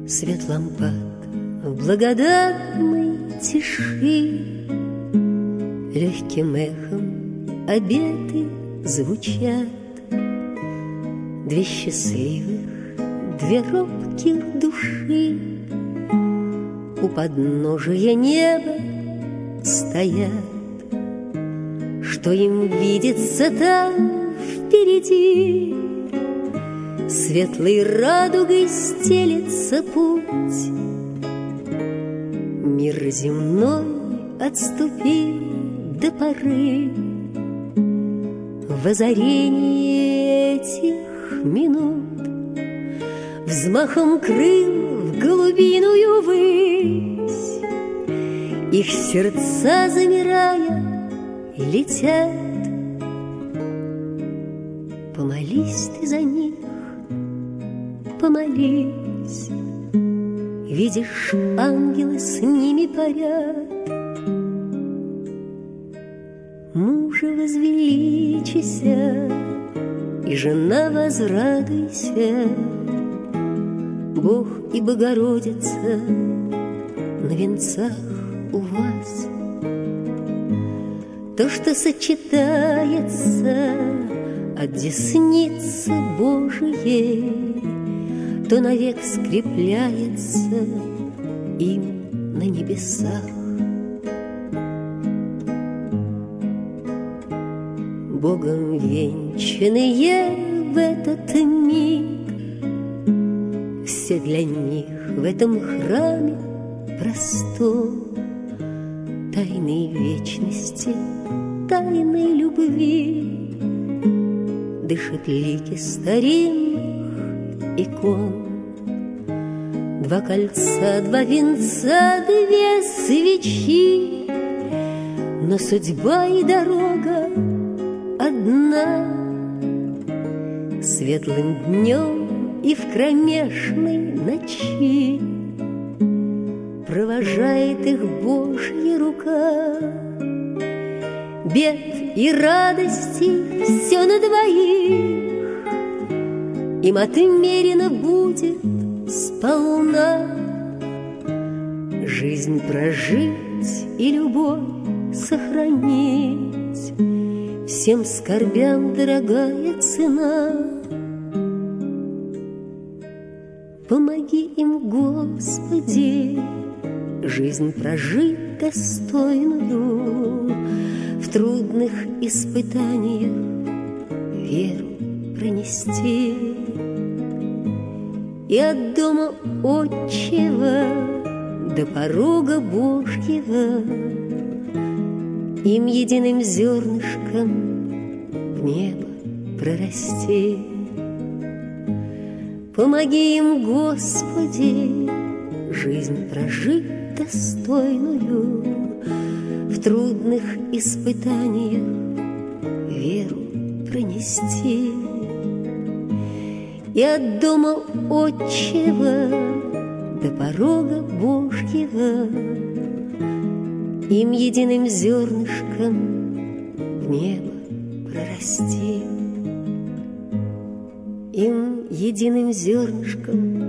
Свет лампад в благодатной тиши легким эхом обеты звучат. Две счастливых, две робких души у подножия неба стоят. Что им видится там впереди? Светлой радугой стелется путь. Мир земной отступил до поры. В озарении этих минут взмахом крыл в голубиную высь их сердца, замирая, летят. Помолись ты за них, помолись, видишь, ангелы с ними парят. Мужа возвеличися, и жена возрадуйся, Бог и Богородица на венцах у вас. То, что сочетается от десницы Божией, то навек скрепляется им на небесах. Богом венчанные в этот миг, все для них в этом храме простом, тайны вечности, тайны любви дышат лики старинных икон. Два кольца, два венца, две свечи, но судьба и дорога одна. Светлым днем и в кромешной ночи провожает их Божья рука. Бед и радости все на двоих им отмерено будет сполна. Жизнь прожить и любовь сохранить всем скорбям дорогая цена. Помоги им, Господи, жизнь прожить достойную, в трудных испытаниях веру пронести. И от дома отчего до порога Божьего им единым зернышком в небо прорасти. Помоги им, Господи, жизнь прожить достойную, в трудных испытаниях веру пронести. И от дома отчего до порога Божьего им единым зернышком в небо прорасти. Им единым зернышком